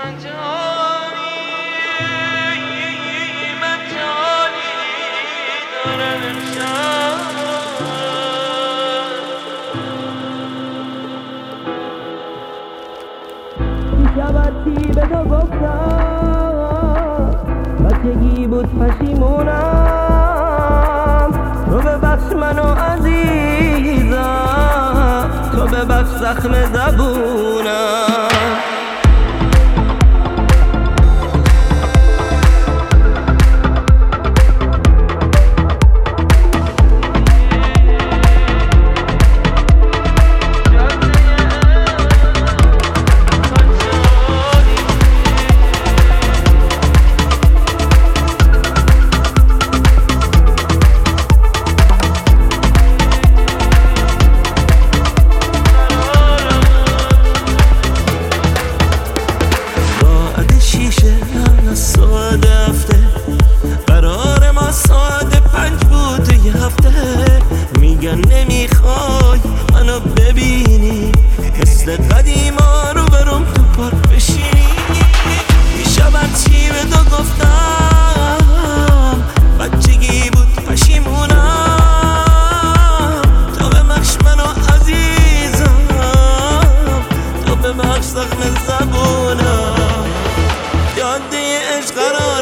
شبتی به تو گفتم بچگی بود پشیمونم تو ببخش منو عزیزم تو ببخش زخم زبونم قرار ما ساعت 5 بود یه هفته میگن نمیخوای منو ببینی مثل قدیما رو برم تو پارک بشینی شب چی به تو گفتم بچگی بود پشیمونم تو ببخش منو عزیزم تو ببخش زخم زبونم یاد عشق قرار